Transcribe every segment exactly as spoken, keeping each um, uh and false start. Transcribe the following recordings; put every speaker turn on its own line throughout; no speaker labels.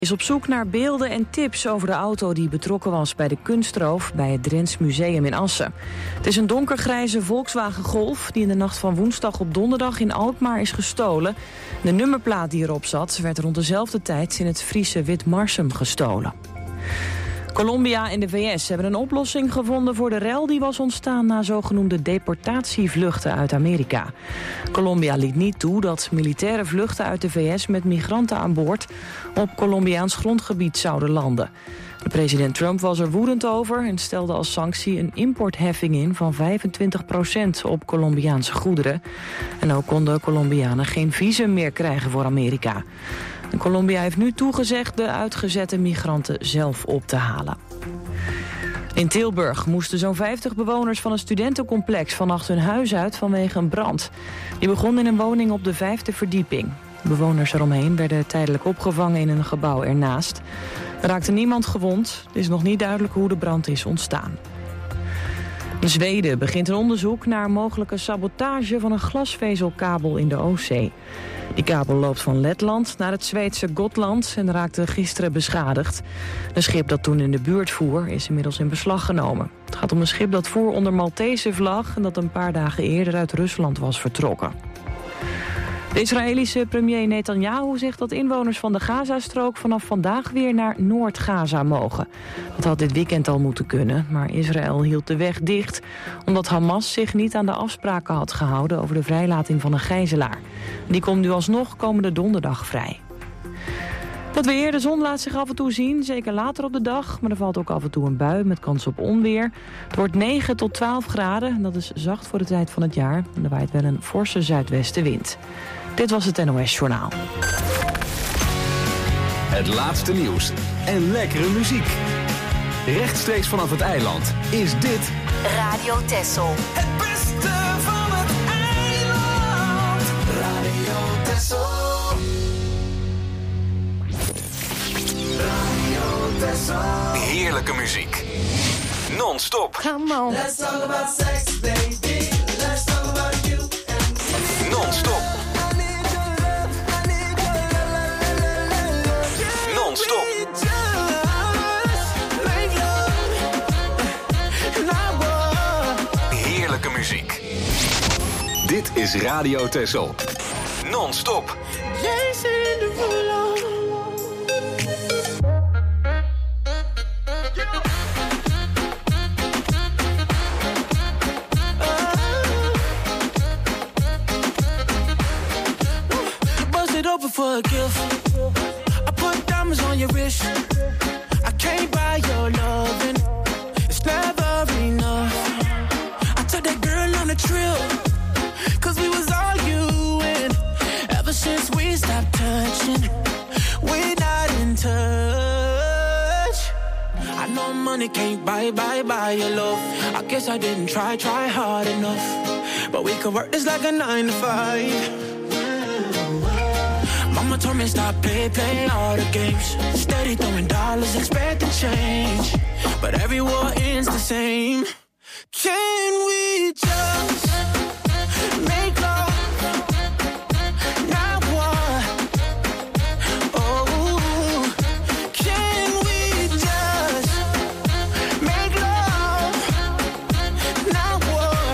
Is op zoek naar beelden en tips over de auto die betrokken was bij de kunstroof bij het Drents Museum in Assen. Het is een donkergrijze Volkswagen Golf die in de nacht van woensdag op donderdag in Alkmaar is gestolen. De nummerplaat die erop zat werd rond dezelfde tijd in het Friese Witmarsum gestolen. Colombia en de V S hebben een oplossing gevonden voor de rel die was ontstaan na zogenoemde deportatievluchten uit Amerika. Colombia liet niet toe dat militaire vluchten uit de V S met migranten aan boord op Colombiaans grondgebied zouden landen. De president Trump was er woedend over en stelde als sanctie een importheffing in van vijfentwintig procent op Colombiaanse goederen. En ook konden Colombianen geen visum meer krijgen voor Amerika. En Colombia heeft nu toegezegd de uitgezette migranten zelf op te halen. In Tilburg moesten zo'n vijftig bewoners van een studentencomplex vannacht hun huis uit vanwege een brand. Die begon in een woning op de vijfde verdieping. De bewoners eromheen werden tijdelijk opgevangen in een gebouw ernaast. Er raakte niemand gewond. Het is nog niet duidelijk hoe de brand is ontstaan. In Zweden begint een onderzoek naar mogelijke sabotage van een glasvezelkabel in de Oostzee. Die kabel loopt van Letland naar het Zweedse Gotland en raakte gisteren beschadigd. Een schip dat toen in de buurt voer is inmiddels in beslag genomen. Het gaat om een schip dat voer onder Maltese vlag en dat een paar dagen eerder uit Rusland was vertrokken. De Israëlische premier Netanyahu zegt dat inwoners van de Gazastrook vanaf vandaag weer naar Noord-Gaza mogen. Dat had dit weekend al moeten kunnen, maar Israël hield de weg dicht omdat Hamas zich niet aan de afspraken had gehouden over de vrijlating van een gijzelaar. Die komt nu alsnog komende donderdag vrij. Dat weer, de zon laat zich af en toe zien, zeker later op de dag. Maar er valt ook af en toe een bui met kans op onweer. Het wordt negen tot twaalf graden en dat is zacht voor de tijd van het jaar. En er waait wel een forse zuidwestenwind. Dit was het N O S Journaal.
Het laatste nieuws en lekkere muziek. Rechtstreeks vanaf het eiland is dit
Radio Texel.
Het beste van het eiland. Radio Texel. Radio Texel.
heerlijke muziek. Non-stop.
Come on.
Let's talk about sex, baby. Let's talk about you and me.
Non-stop.
I need your love. I need your love.
Non-stop.
We just make love. Now what?
Heerlijke muziek. Dit is Radio Texel. Non-stop.
Jason Derulo. Open for a gift. I put diamonds on your wrist. I can't buy your loving. It's never enough. I took that girl on a trip. Cause we was arguing. Ever since we stopped touching, we're not in touch. I know money can't buy, buy, buy your love. I guess I didn't try, try hard enough. But we could work this like a nine to five. Mama told me stop, play, play all the games. Steady throwing dollars, expecting change. But every war ends the same. Can we just make love? Now what? Oh, can we just make love? Now what?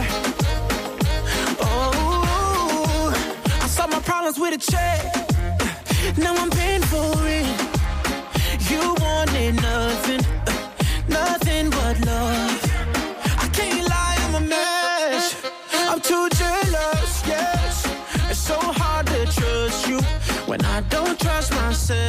Oh, I solved my problems with a check. Now I'm paying for it. You wanted nothing, uh, nothing but love. I can't lie, I'm a mess. I'm too jealous, yes. It's so hard to trust you when I don't trust myself.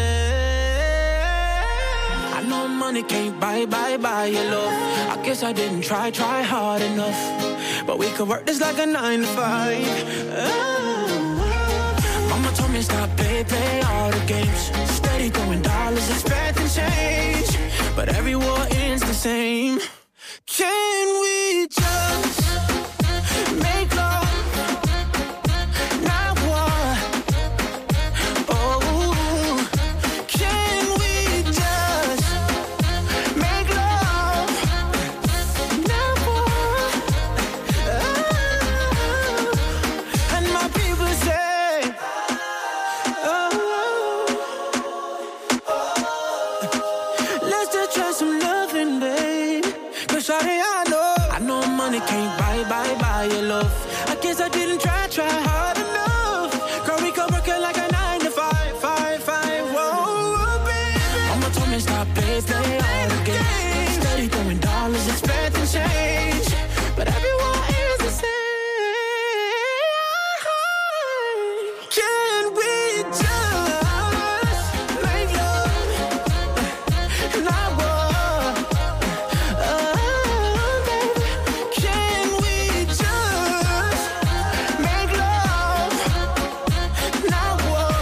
I know money can't buy, buy, buy your love. I guess I didn't try, try hard enough. But we could work this like a nine to five. Oh. Mama told me stop, play, play all the games. Steady throwing dollars, expecting change. But every war ends the same. Can we just make love? Now what? Oh, can we just make love? Now what? Oh, and my people say, oh, oh, I can't buy, buy, buy your love. I guess I didn't try, try hard enough. Girl, we could work it like a nine to five, five, five. Whoa, baby. I'ma tell me stop, play, play all the games. Steady throwing dollars, expecting change, but everyone is the same. Can we just make love and not war? Oh, baby. Can we just make love, not war?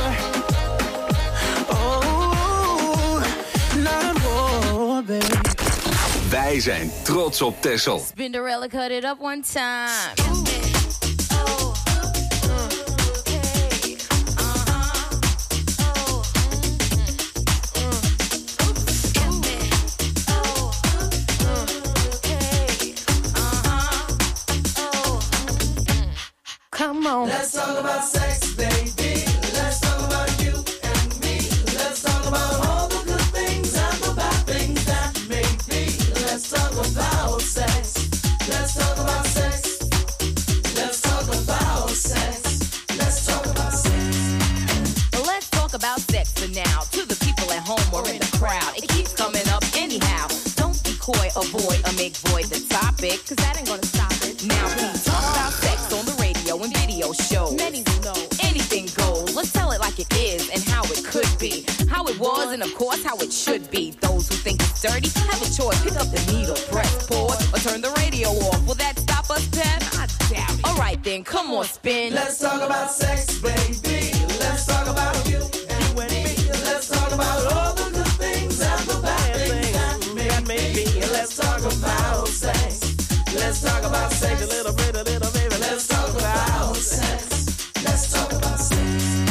Oh, not war, baby.
Wij zijn trots op Texel.
Spinderella, cut it up one time. Come on.
Let's talk about sex, baby. Let's talk about you and me. Let's talk about all the good things and the bad things that make me. Let's talk about sex. Let's talk about sex. Let's talk about sex. Let's talk about sex.
Let's talk about sex for now. To the people at home or in the crowd, it keeps coming up anyhow. Don't be coy, avoid, or make void the topic, cause that ain't gonna stop it. Now please talk about sex on the radio and video shows. Many will know anything goes. Let's tell it like it is and how it could be, how it was, and of course how it should be. Those who think it's dirty have a choice. Pick up the needle, press pause, or turn the radio off. Will that stop us, Pep? I doubt it. All right then, come on, spin.
Let's talk about sex, baby. Let's talk about you and me. Let's talk about all the good things and the bad things that make me. Let's talk about sex. Let's talk about sex. A little bit, a little baby. Let's talk about sex. Let's talk about sex.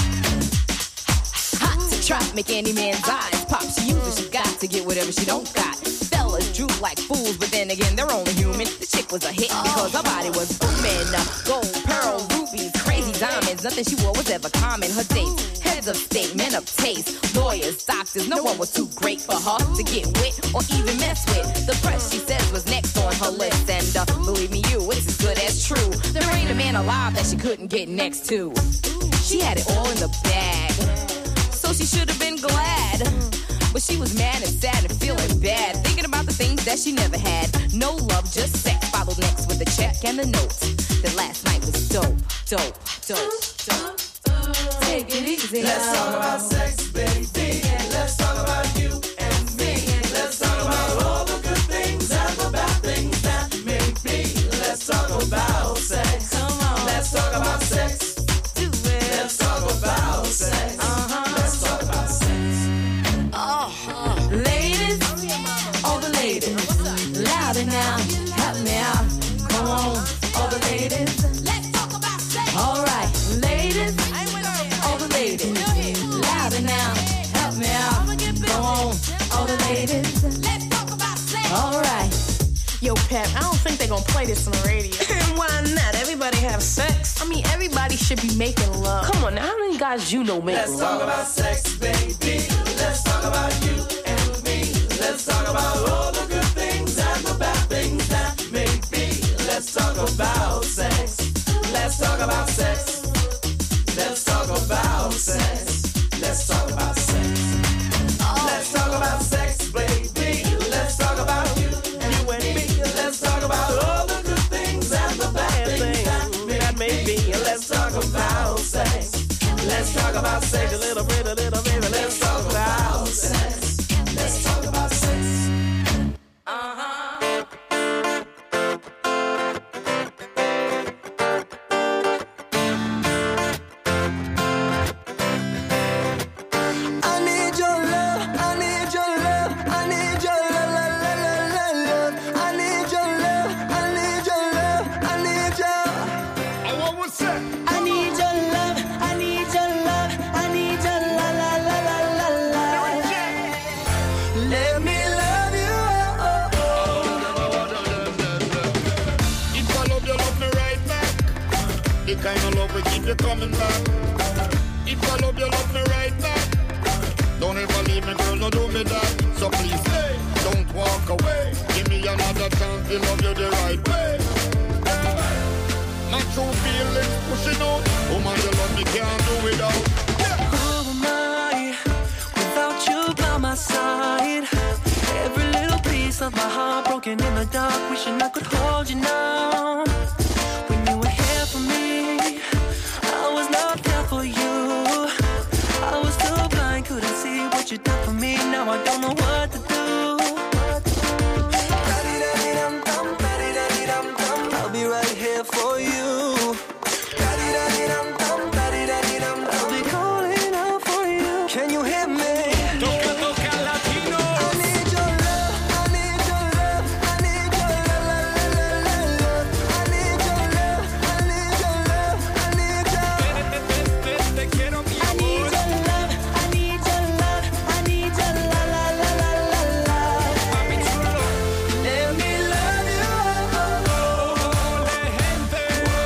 Hot to trap, make any man's eyes pop. She uses, she got to get whatever she don't got. Fellas droop like fools, but then again, they're only human. The chick was a hit because her body was booming. Gold, pearl, rubies, crazy diamonds. Nothing she wore was ever common. Her dates, heads of state, men of taste, lawyers, doctors. No one was too great for her to get with or even mess with. The press, she says, was next on her list. And uh, believe me, you, it's as good as true. There ain't a man alive that she couldn't get next to. She had it all in the bag, so she should have been glad. But she was mad and sad and feeling bad, thinking about the things that she never had. No love, just sex. Followed next with the check and the note. That last night was dope, dope, dope, dope. Take it easy.
Let's talk about sex, baby. Let's talk about you and me. Let's talk about all the good things and the bad things that make me. Let's talk about sex.
Come on.
Let's talk about sex.
Do it.
Let's talk about sex.
Uh-huh.
Let's talk about sex.
Oh, ladies, all the ladies, louder now, help me out. Come on, all the ladies, let's talk about sex. All right, ladies, all the ladies, louder now, help me out. Come on, all the ladies, let's talk about sex. All right.
Yo, Pep, I don't think they're gonna play this on the radio.
Why not? Everybody have sex.
I mean, everybody should be making love.
Come on now, how many guys you know make
Let's
love?
talk about sex, baby. Let's talk about you and me. Let's talk about all the good things and the bad things that make me. Let's talk about sex. Let's talk about sex. Let's talk about sex. Let's talk about sex. Let's talk about sex, baby. Let's talk about you and me. Let's talk about all the good things and the bad things that make me. Let's talk about sex. Let's talk about sex. A little bit, a little baby. Let's talk about sex. Let's talk about sex.
Uh-huh.
I need your love. I need your love. I need your love, love, love, love, love. I need your love. I need your love. I need your.
Oh, what was that?
I need your love. I need your love. I need your la la la la la la. Let me love you. Oh, oh.
If I love you, love me right back. The kind of love will keep you coming back. If I love you, love me right back. Don't ever leave me, girl, no do me that. So please stay, don't walk away. Give me another chance to love you the right way. Woman, you love me, can't do without.
Who am I without you by my side? Every little piece of my heart broken in the dark, wishing I could hold you now. When you were here for me, I was not there for you. I was too blind, couldn't see what you done for me. Now I don't know what to do. I'll be right here for you. I'll be calling out for you. Can you hear me?
Toca, toca latino.
I need your love, I need your love, I need your love, love, love, love. I need your love, I need your love, I need your
Te, te, te, te quiero, mi
I need
amor.
your love, I need your love, I need your la la la la la la.
Mami chulo.
Let me love you.
Ole, gente.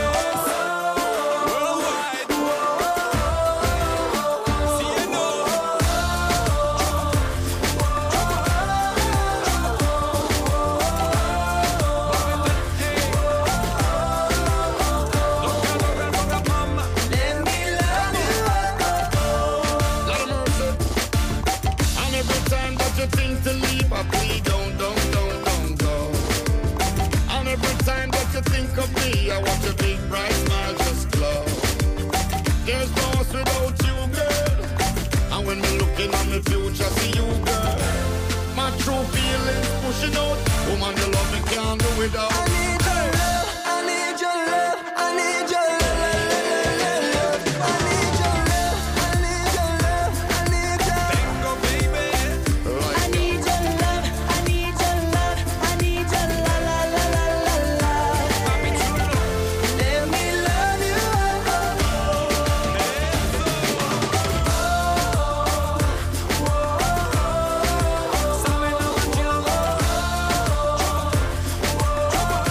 Worldwide. Sí, no. Mama.
Let me love you.
Lord of mercy. And every time that you think to leave, I plead, don't, don't, don't, don't go. And every time that you think of me, I watch your big bright smile just glow. There's no us without you, girl. And when me looking at my future, see you, girl. My true feelings pushing out. Woman, you love me, can't do without.
I need your love, I need your love, I need your love, love, love, love. I need your love, I need your love, I need your
Tengo, baby.
I need your love, I need your love, I need your la la la la la la.
Mami chulo.
let me love you.
Sabe lo que yo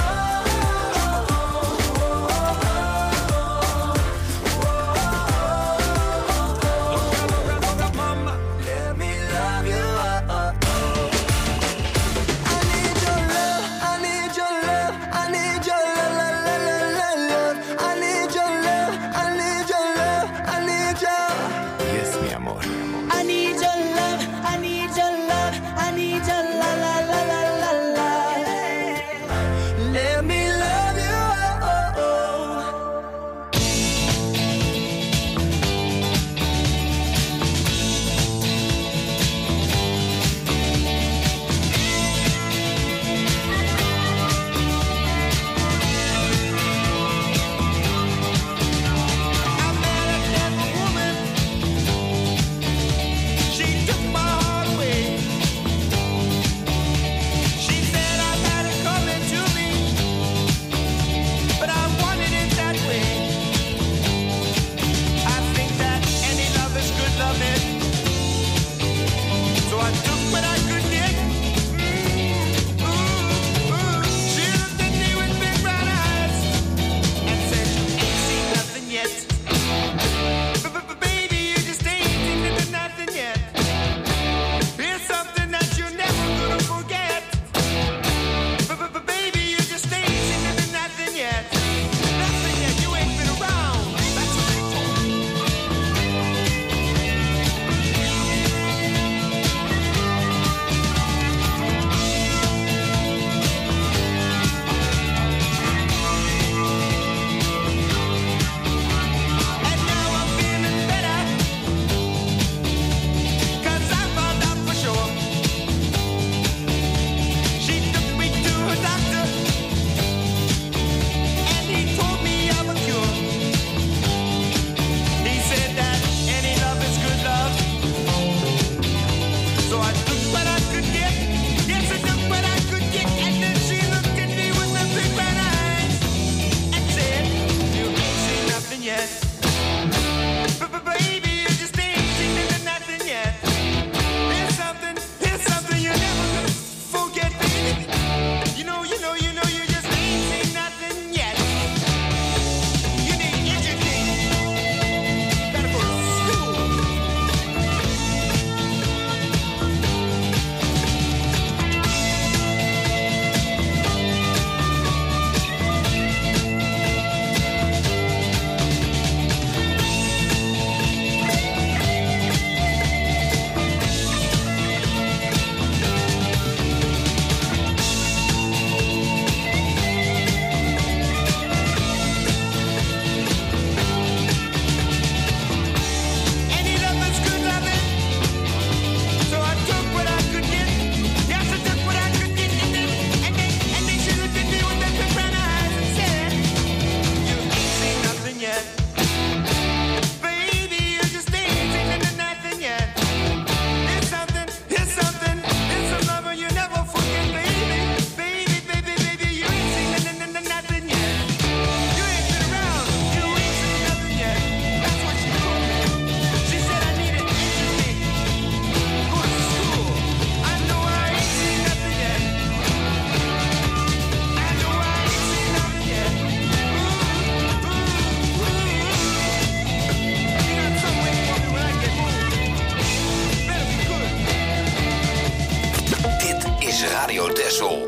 is Radio Texel.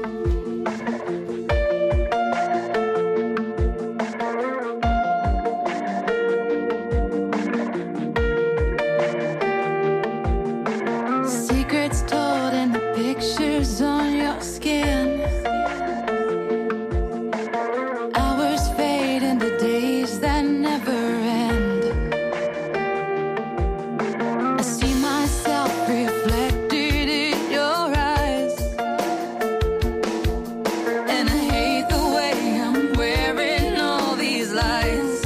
Secrets told in the pictures on your skin. Hours fade into days that never end. I see myself reflected in your eyes, and I hate the way I'm wearing all these lies.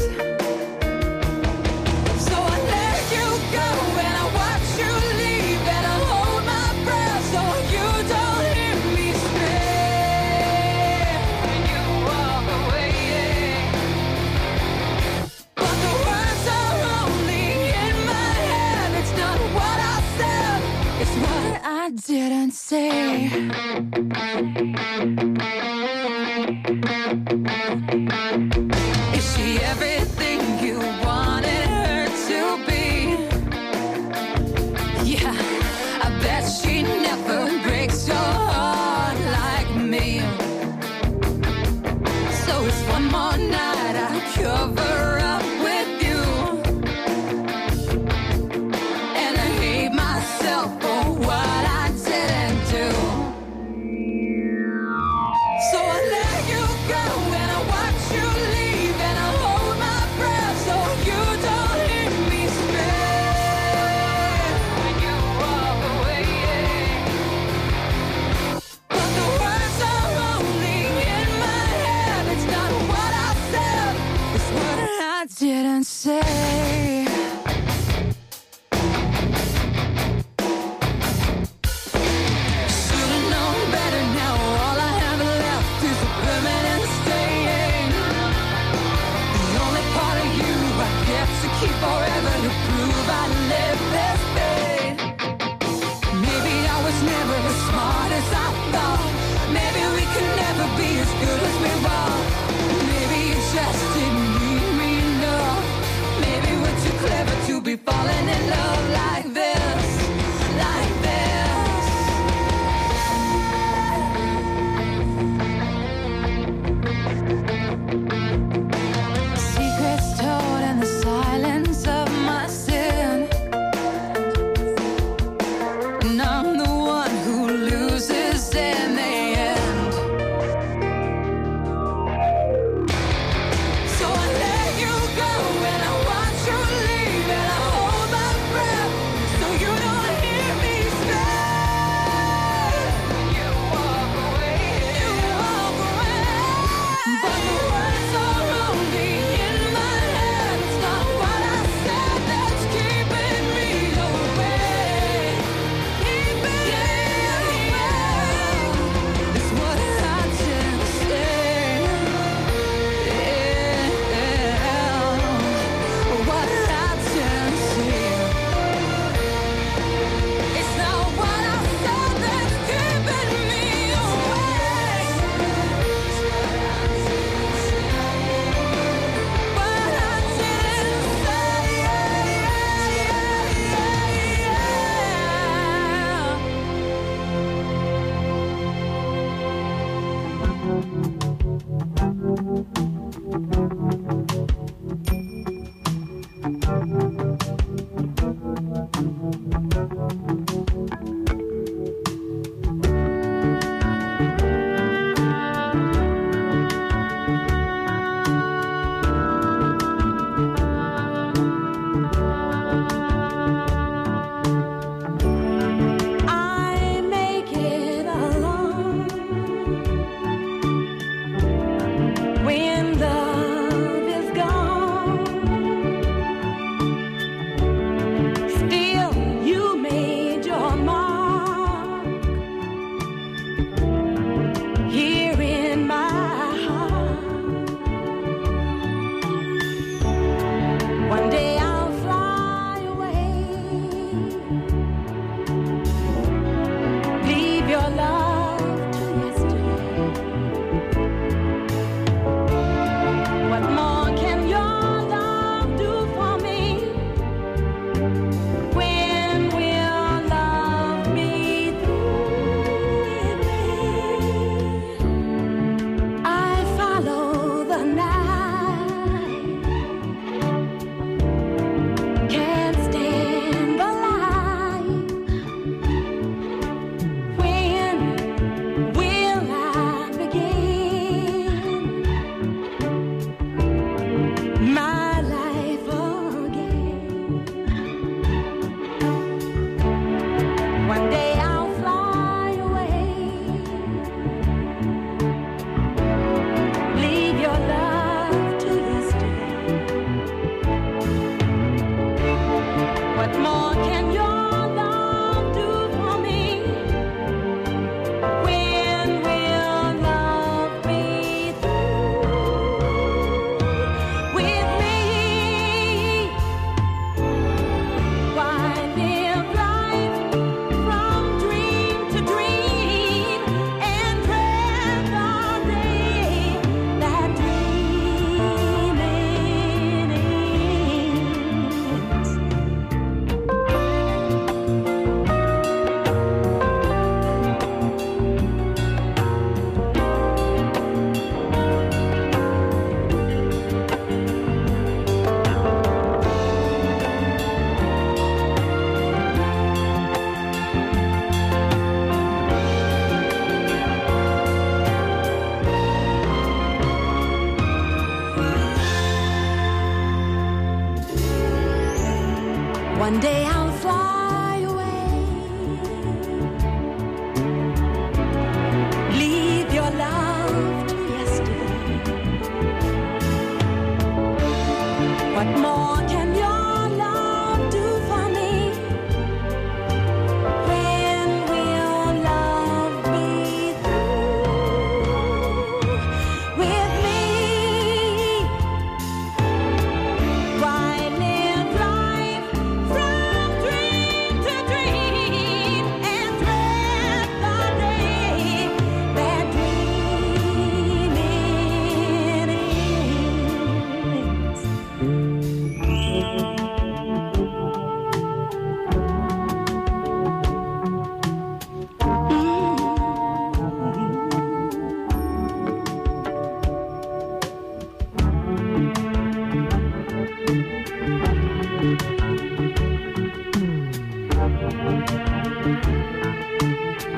So I let you go and I watch you leave, and I hold my breath so you don't hear me scream when you walk away. But the words are only in my head. It's not what I said, it's what I didn't say. Is she everything you wanted her to be? Yeah, I bet she never breaks your heart like me. So it's one more night I cover up with you, and I hate myself for what I didn't do. So I let you go and I watch you leave, and I hold my breath so you don't hear me scream when you walk away. But the words are only in my head. It's not what I said, it's what I didn't say. Should've known better now. All I have left is a permanent stain. The only part of you I get to keep forever to prove I live this pain. Maybe I was never as smart as I thought. Maybe we could never be as good as we were. Maybe you just didn't need me enough. Maybe we're too clever to be falling in love like this, like this. Secrets told in the silence of my sin, and I'm the one who loses in the end. So I let you go and I watch you leave, and I hold my breath so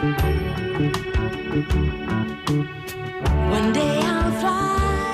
One day I'll fly.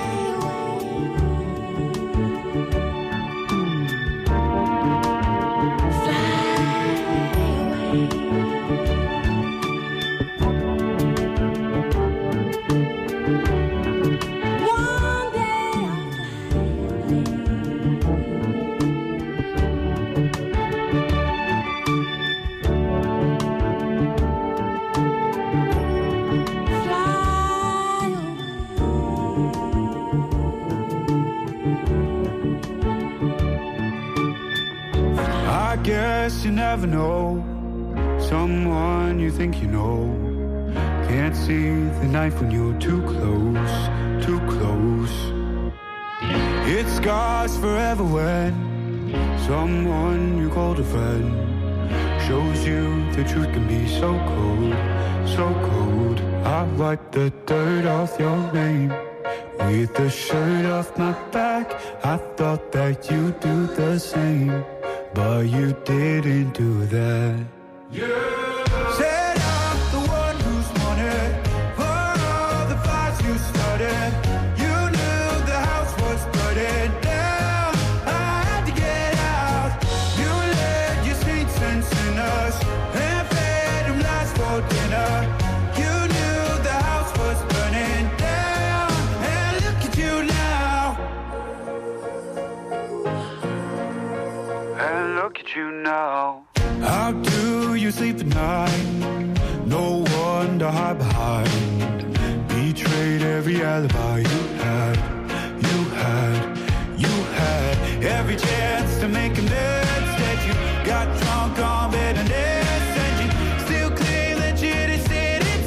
Guess you never know someone you think you know. Can't see the knife when you're too close, too close. It scars forever when someone you called a friend shows you the truth can be so cold, so cold. I wipe the dirt off your name with the shirt off my back. I thought that you'd do the same, but you didn't do that. Yeah. Said I'm the one who's wanted for all the fights you started. You knew the house was burning down. I had to get out. You led your saints and sinners and fed them lies for dinner. You knew the house was burning down, and look at you now. And look at you now. How do you sleep at night? No one to hide behind. Betrayed every alibi you had. You had, you had every chance to make amends. Instead you got drunk on bitterness, and you still claim that you didn't say it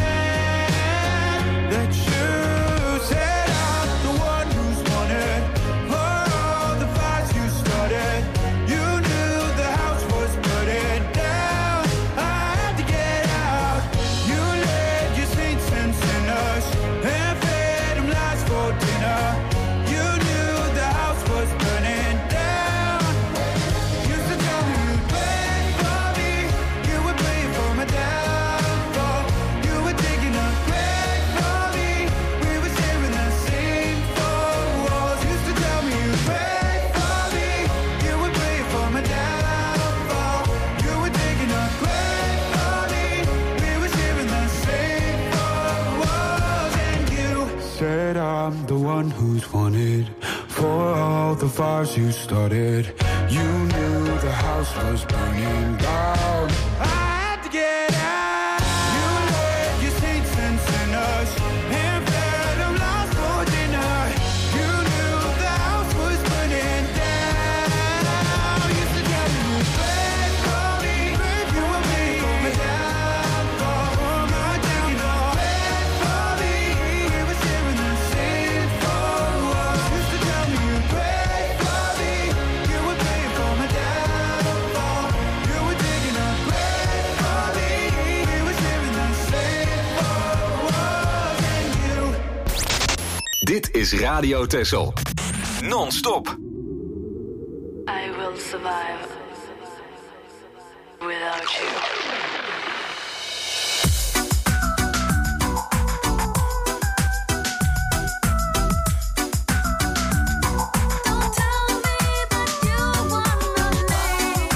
sad. That you said I'm the one who's wanted for all the fights you started. You knew the house was burning down. I had to get out. You led your saints and sinners and fed them lies for dinner. You knew the house was burning down. Used to tell me you'd pray for me. You would pray for my downfall. You were digging a grave for me. We were sharing the same four walls. Used to tell me you'd pray for me. You would pray for my downfall. You were digging a grave for me. We were sharing the same four walls. And you said I'm the one who's wanted for all the fires you started. You knew the house was burning down. I had to get out. You led your saints and sinners and fed them lies for dinner. You knew the house was burning down. Used to tell me you'd pray for me. You were praying for my downfall, for my downfall. Pray for me. We were sharing the same four walls. Used to tell me you'd pray for me. You were praying for my downfall. You were digging a grave for me. We were sharing the same four walls. And you.
Dit is Radio Texel. Non-stop.
I will survive without you. Don't tell me that you wanna leave.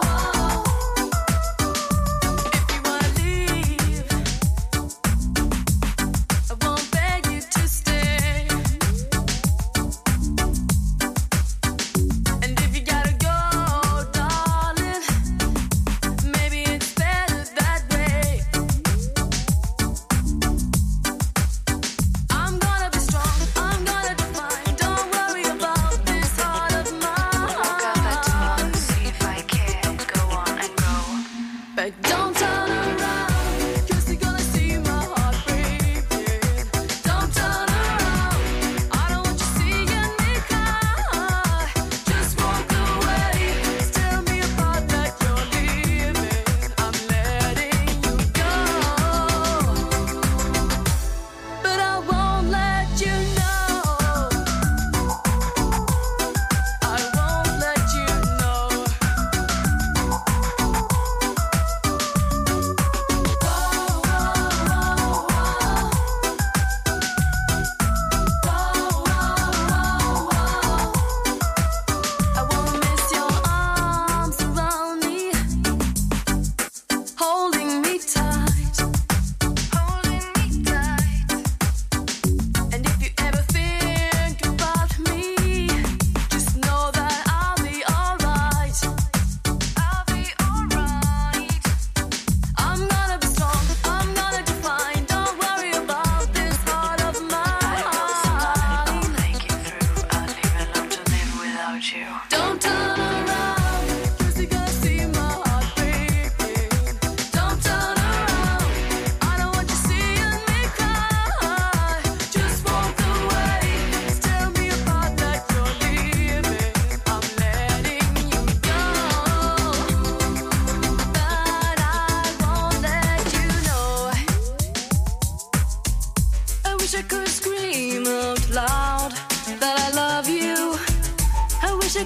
If you wanna leave,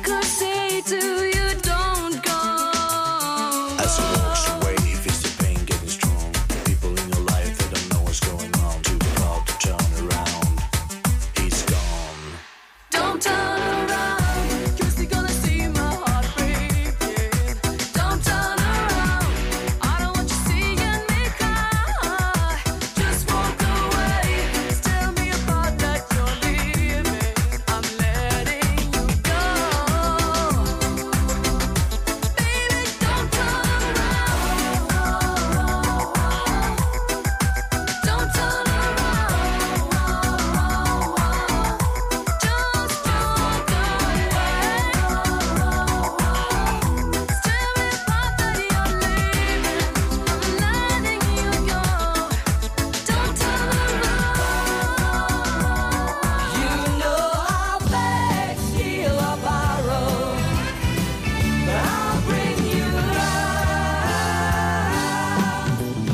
could say to you, don't go.
As he walks away, he feels the pain getting strong. People in your life, they don't know what's going on. Too proud to turn around. He's gone.
Don't turn around, 'cause you're gonna see my heart breaking. Don't turn around, I don't want you seeing me cry. Just walk away, tell me about that you're leaving. I'm letting you go. Baby, don't turn around. Don't turn around. Just walk away. Tell me about that you're leaving. I'm letting you go. Don't turn around.
You know I'll beg, steal or borrow, but I'll bring you love.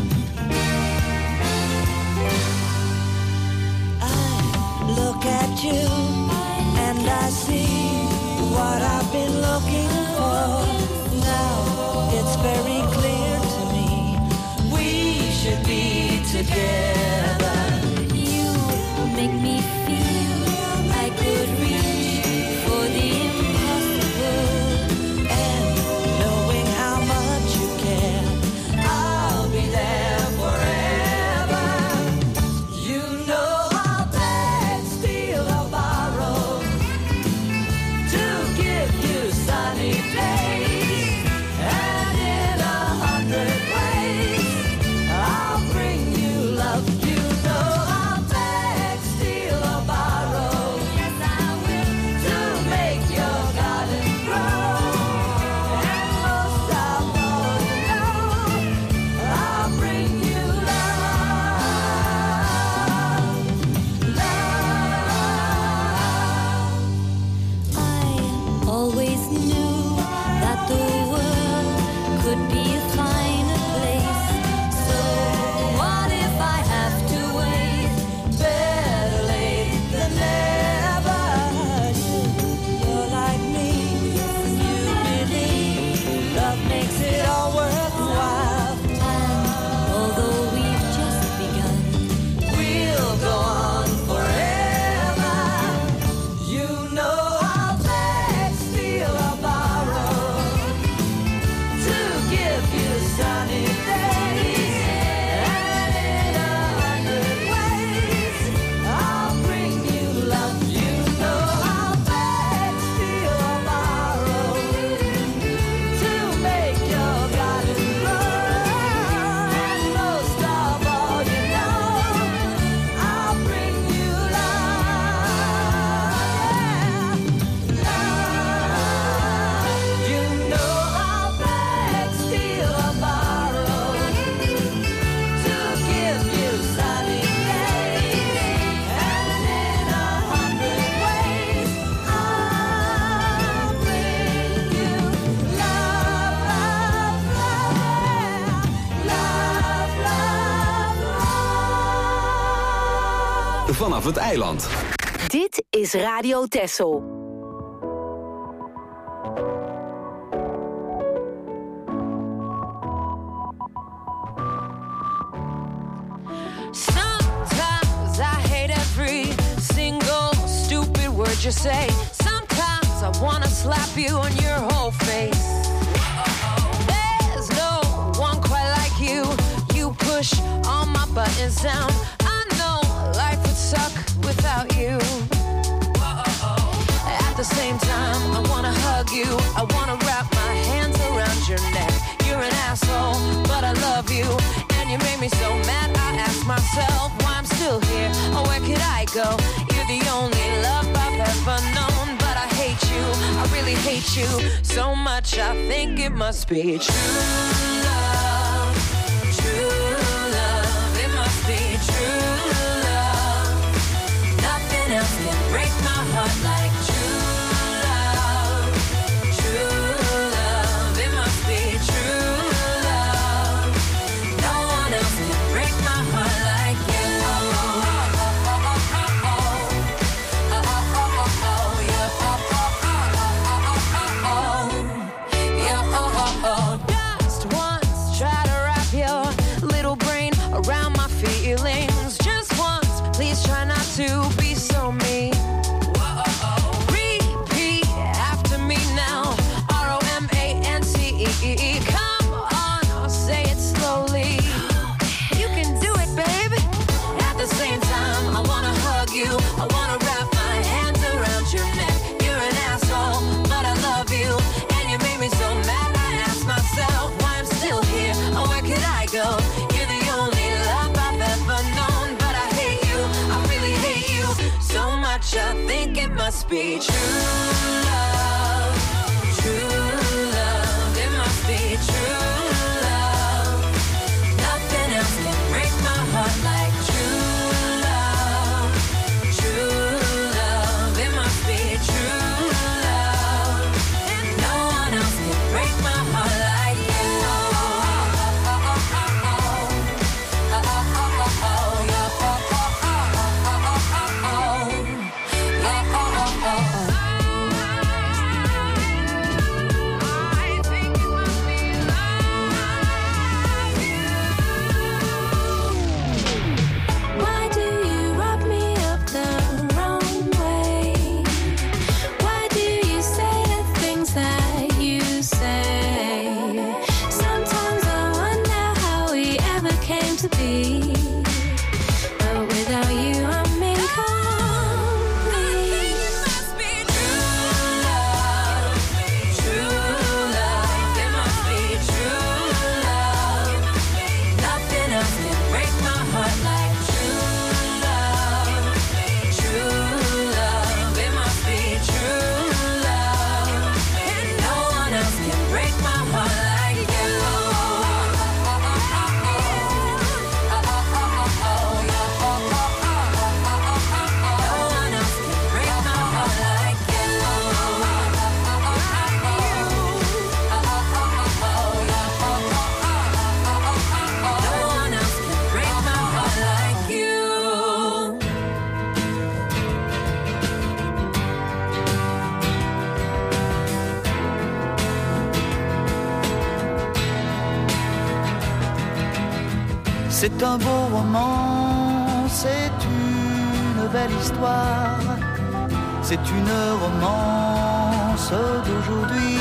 I look at you and I see what I've been looking for. Now it's very clear to me we should be together.
You make me feel I could reach for the impossible.
And knowing how much you care, I'll be there forever. You know I'll beg, steal or borrow to give you sunny days. And in a hundred ways, I'll bring you love. You know I'll beg, steal or borrow. Yes, I will. To make your garden grow. And most of all, you know, I'll bring you love. Love.
I always knew that the world could be a finer place. So what if I have to wait?
Better late than never. You're like me. You believe love makes it all worthwhile.
And although we've just begun,
We'll go on forever. You know I'll beg, steal or borrow to give you sunny days. And in a hundred ways, I'll bring you love. You know I'll beg, steal or borrow to make your garden grow. And most of all, you know, I'll bring you love. Love. You know I'll beg, steal or borrow to give you sunny days. And in a hundred ways, I'll bring you love, love, love, love, love.
Vanaf het eiland.
Dit is Radio Texel.
Sometimes I hate every single stupid word you say. Sometimes I wanna slap you on your whole face. There's no one quite like you. You push all my buttons down. I know life would suck without you. At the same time, I wanna hug you. I wanna wrap my hands around your neck. You're an asshole, but I love you. And you made me so mad, I ask myself why I'm still here. Or where could I go? You're the only love I've ever known. But I hate you, I really hate you so much. I think it must be true love. True love, it must be true love. Nothing else can break my heart like true love. True love, it must be true love. No one else can break my heart like you.
I think it must be true love, true love, it must be true love. Nothing else can break my heart like true love, true love, it must be true love. And no one else can break my heart like you.
C'est un beau roman, c'est une belle histoire, c'est une romance d'aujourd'hui.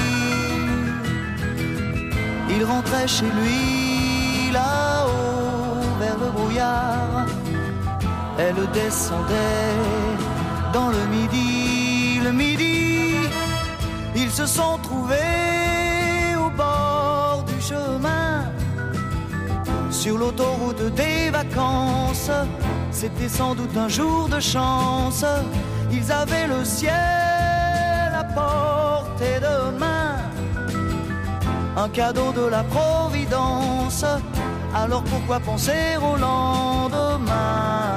Il rentrait chez lui là-haut vers le brouillard, elle descendait dans le midi, le midi. Ils se sont trouvés au bord du chemin, sur l'autoroute des vacances. C'était sans doute un jour de chance. Ils avaient le ciel à portée de main, un cadeau de la Providence. Alors pourquoi penser au lendemain?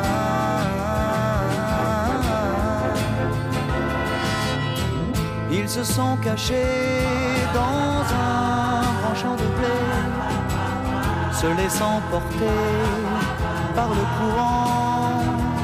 Ils se sont cachés dans un grand champ de blé, se laissant porter par le courant,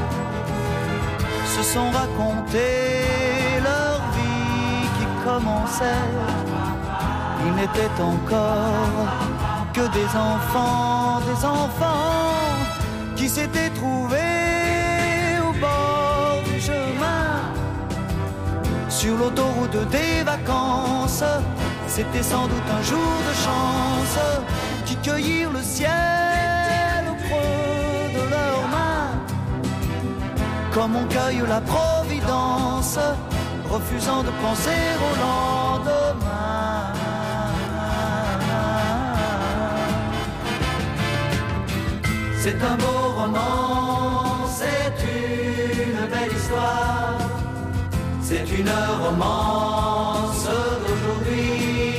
se sont racontés leur vie qui commençait. Ils n'étaient encore que des enfants, des enfants qui s'étaient trouvés au bord du chemin, sur l'autoroute des vacances. C'était sans doute un jour de chance, qui cueillirent le ciel au creux de leurs mains, comme on cueille la Providence, refusant de penser au lendemain. C'est un beau roman, c'est une belle histoire, c'est une romance d'aujourd'hui.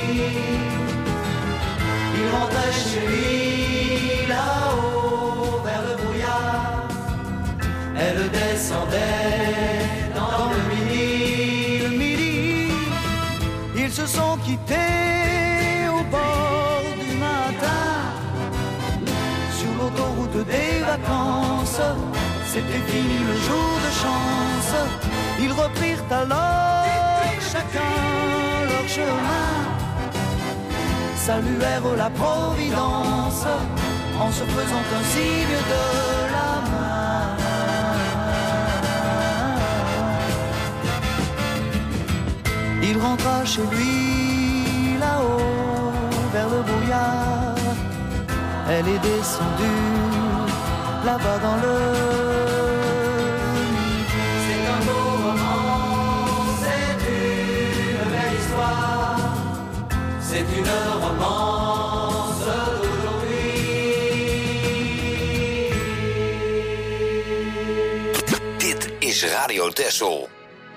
Il rentrait chez lui là-haut vers le brouillard, elle descendait dans le midi, le midi. Ils se sont quittés au bord du matin, sur l'autoroute des vacances. C'était fini le jour de chance. Ils reprirent alors chacun leur chemin, saluèrent la Providence en se faisant un signe de la main. Il rentra chez lui là-haut vers le brouillard, elle est descendue là-bas dans le midi. C'est un beau roman, c'est une belle histoire, c'est une romance d'aujourd'hui.
Dit is
is Radio Texel.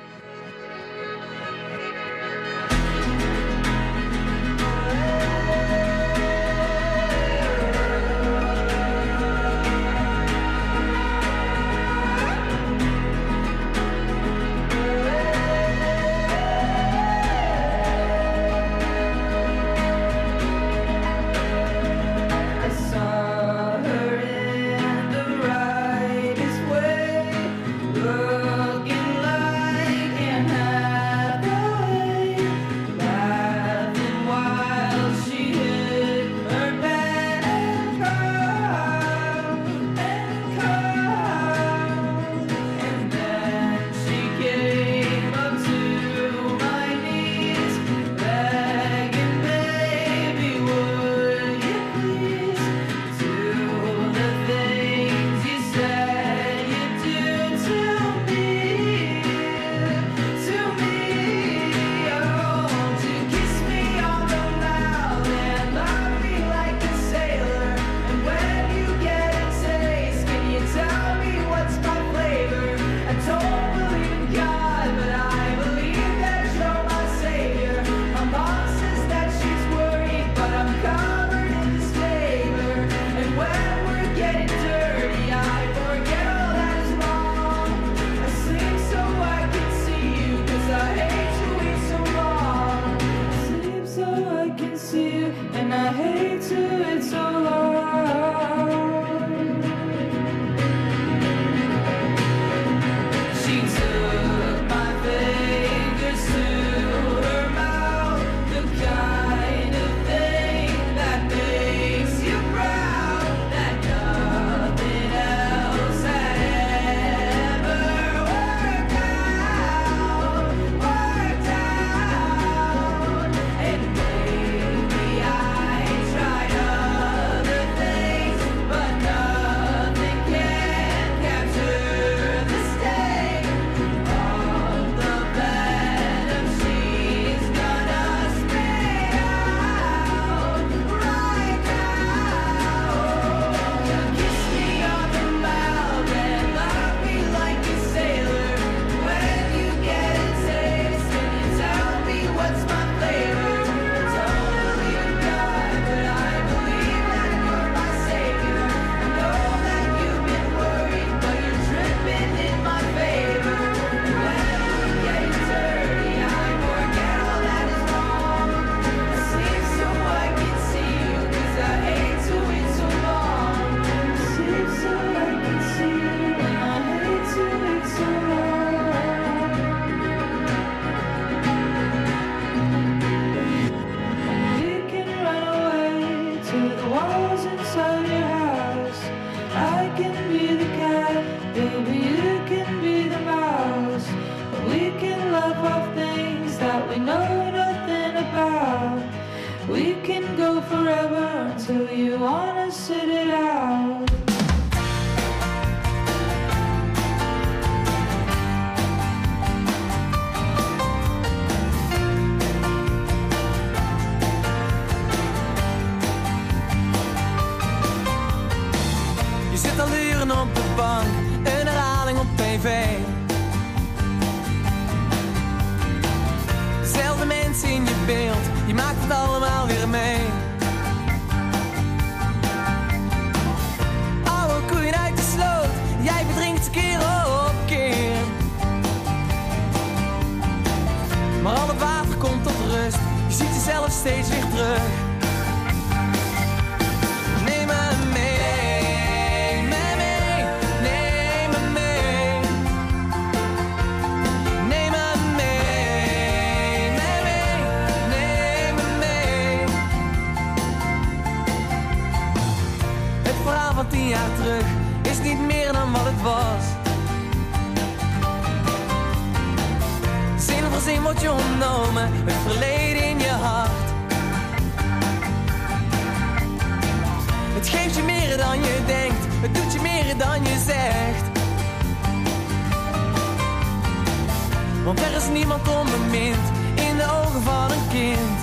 Want er is niemand onbemind in de ogen van een kind.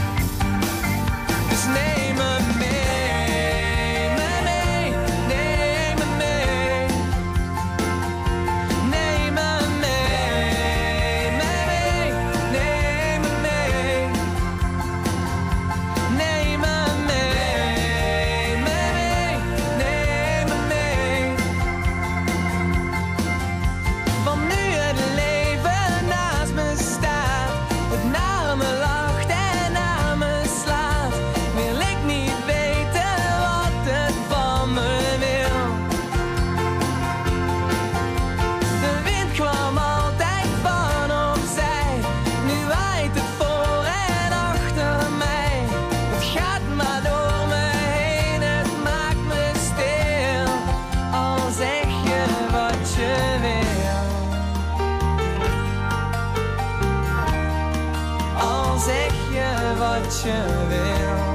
Dus neem me mee, me mee, neem me mee. Neem me wat je wil.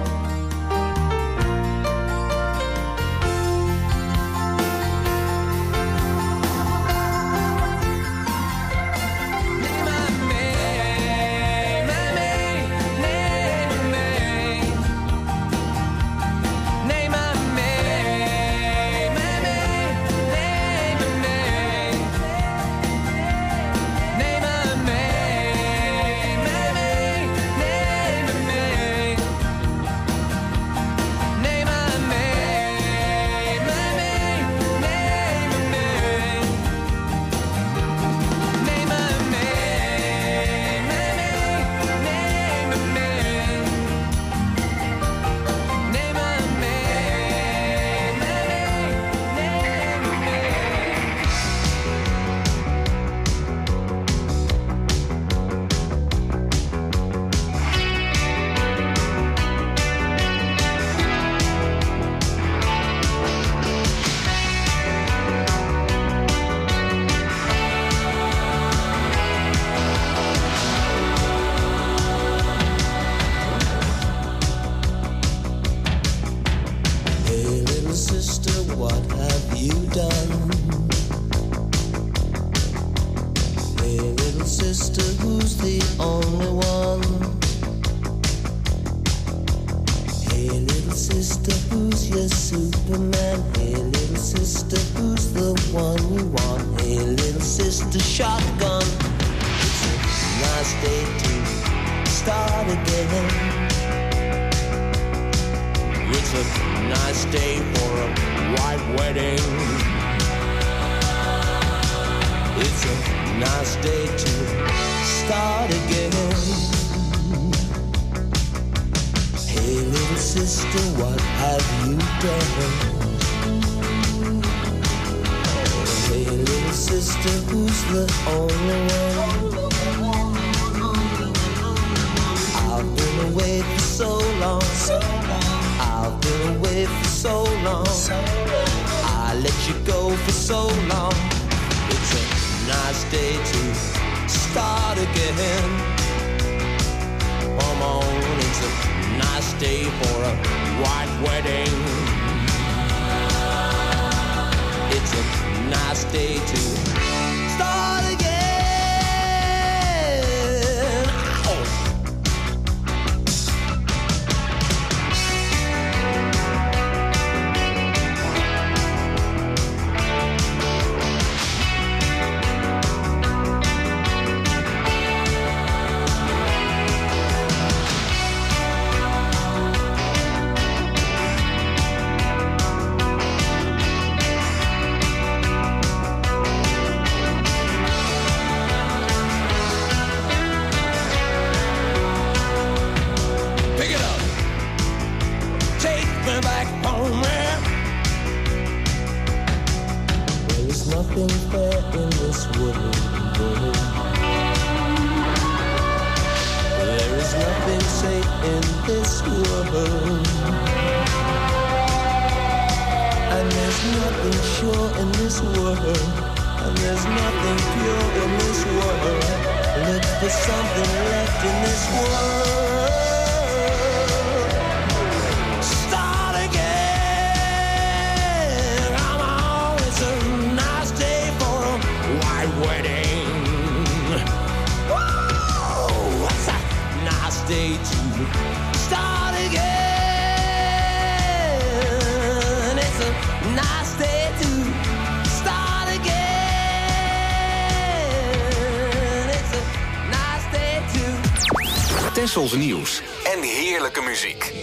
Tessel's nieuws en heerlijke muziek.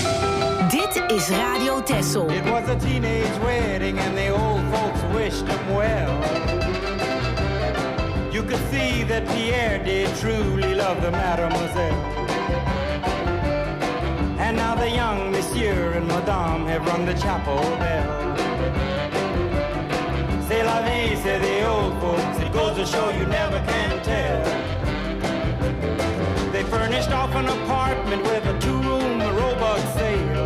Dit is Radio Tessel.
It was a teenage wedding and the old folks wished them well. You could see that Pierre did truly love the mademoiselle. And now the young monsieur and madame have rung the chapel bell. C'est la vie, say the old folks. It goes to show you never can tell. They furnished off an apartment with a two-room robot sale.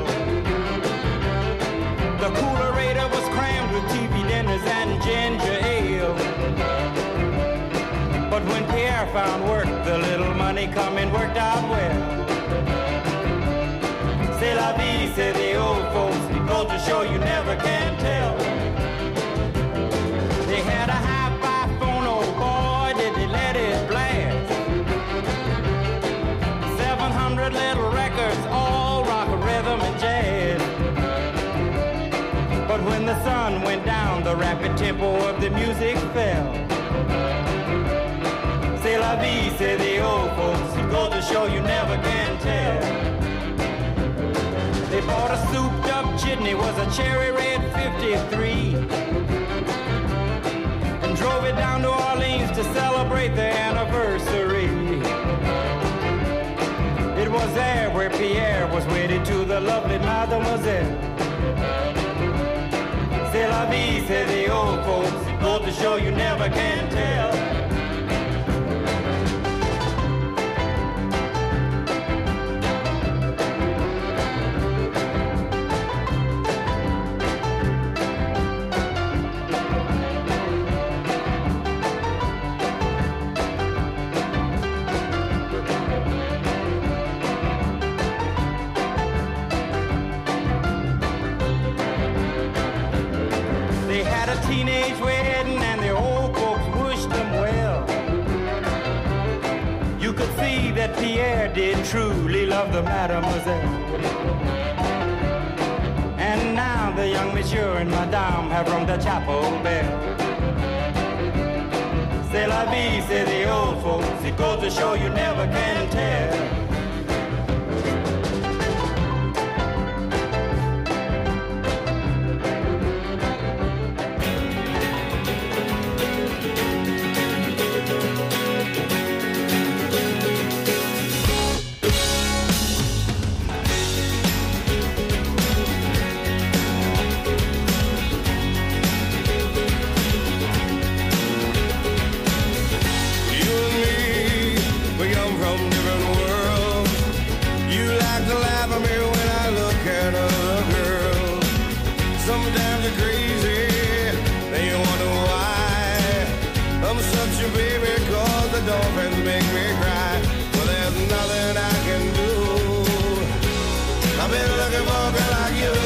The coolerator was crammed with T V dinners and ginger ale. But when Pierre found work, the little money coming worked out well. la vie, say the old folks. It goes to show you never can tell. They had a hi-fi phone, oh boy, did they let it blast. seven hundred little records, all rock, rhythm, and jazz. But when the sun went down, the rapid tempo of the music fell. C'est la vie, say the old folks. It goes to show you never can tell. They bought a souped up chitney, was a cherry red fifty-three, and drove it down to Orleans to celebrate their anniversary. It was there where Pierre was wedded to the lovely Mademoiselle. C'est la vie, say the old folks. It goes to show you never can tell. Teenage wedding and the old folks wished them well. You could see that Pierre did truly love the Mademoiselle. And now the young monsieur and Madame have rung the chapel bell. C'est la vie, say the old folks. It goes to show you never can tell.
Dolphins make me cry. Well, there's nothing I can do. I've been looking for a girl like you.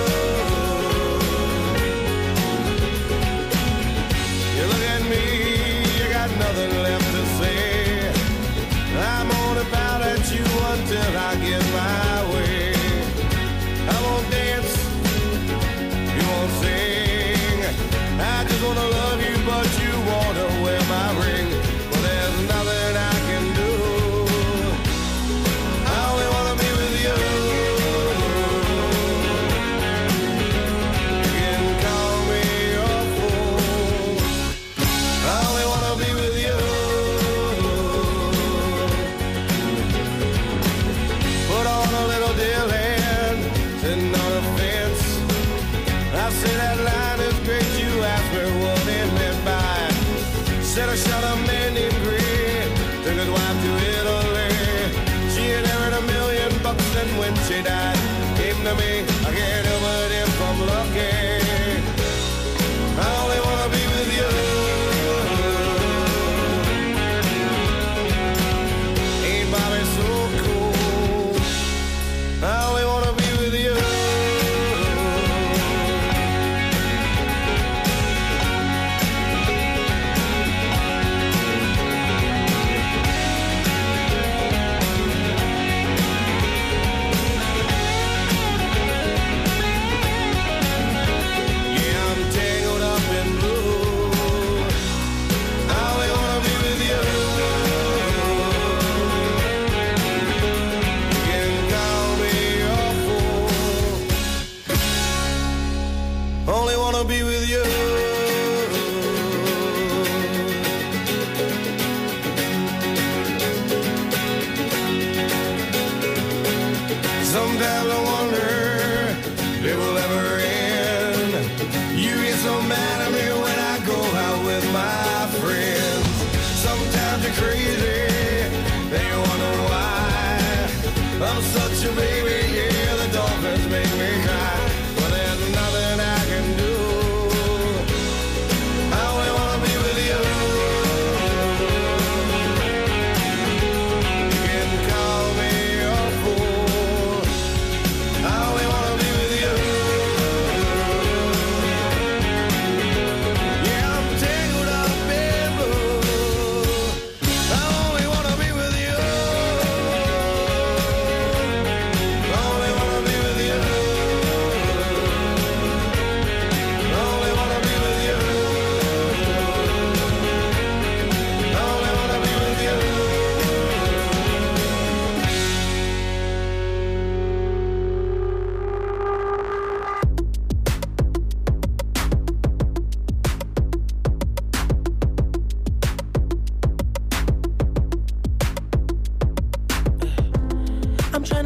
You look at me, you got nothing left to say. I'm gonna pout at you until I get my way. I won't dance, you won't sing. I just wanna love you, but you wanna wear my ring. Nothing I can do. I only wanna be with you. You can call me your fool. I only wanna be with you. Put on a little deal hand, sitting on a fence. I say that line is great. You asked me what it meant by. Said I shot a man named Green, took his wife to Italy. She had earned a million bucks, and when she died, came to me. I can't help but if I'm lucky. I only wanna be with you. Ain't Bobby so cool? I only wanna be with you. Be with you. Sometimes I wonder if it will ever end. You get so mad at me when I go out with my friends. Sometimes you're crazy, then you wonder why. I'm such a baby, yeah, the dolphins make me cry. But there's nothing I can do. I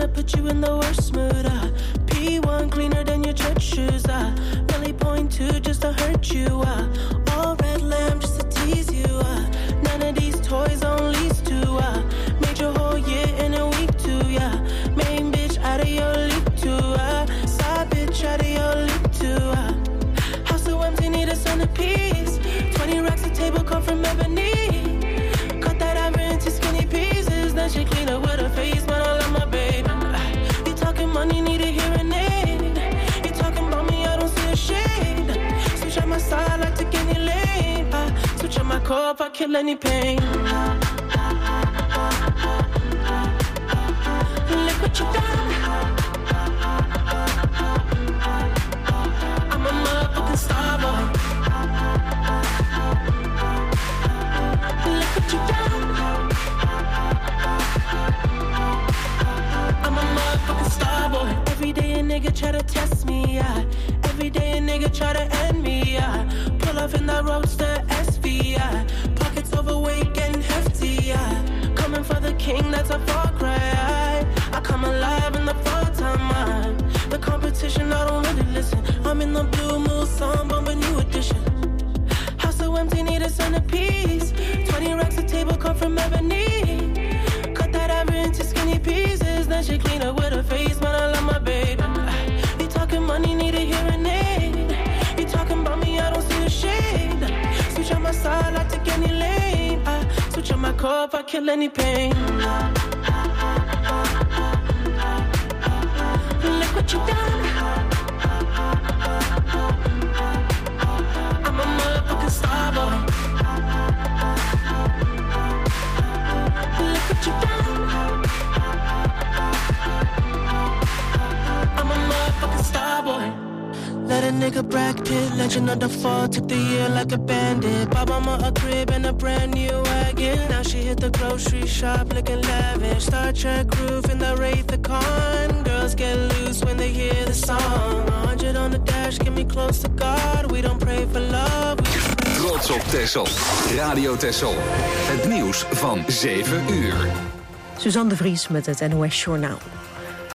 tryna put you in the worst mood. Uh, P one cleaner than your church shoes. Uh, Millie point two just to hurt you. Uh, all red lamb just to tease you. Uh, none of these toys on lease to. Uh, made your whole year in a week too. Yeah, main bitch out of your league too. Uh, side bitch out of your league too. Uh, house so empty, need a centerpiece. Twenty racks a table come from ebony. Cut that ivory into skinny pieces. Then she clean up with her face, man, I love my baby. You talking money, need a hearing aid. You talking about me, I don't see a shade. Switch on my side, like to any lane. I switch on my core if I kill any pain. Look what you done. I'm a motherfucking star boy. Look what you done. I'm a motherfucking star boy. Every day a nigga try to test me, yeah. Every day a nigga try to end me, yeah. Pull off in that roadster S V, yeah. Pockets overweight, getting hefty, yeah. Coming for the king, that's a far cry. I come alive in the fall time, man. The competition, I don't really listen. I'm in the blue mood, song, bumping new edition. House so empty, need a centerpiece. Twenty racks a table come from ebony. Cut that ivory into skinny pieces. Then she clean up with her face, man, I love my baby. You talking money, need a hearing aid. You talking about me, I don't see a shade. Switch on my side, I take any lane. I switch on my core if I kill any pain. Look what you done. I'm a motherfucking star boy. Look what you done. I'm a motherfucking star boy. Let a nigga Brad Pitt, legend of the fall, took the year like a bandit. Bought mama a crib and a brand new wagon. Now she hit the grocery shop looking lavish. Star Trek roof in the Wraith the Con. Girls get loose when they hear the song. one hundred on the dash, get me close to God. We don't pray for love.
Trots op Texel. Radio Texel. Het nieuws van zeven uur.
Suzanne de Vries met het N O S Journaal.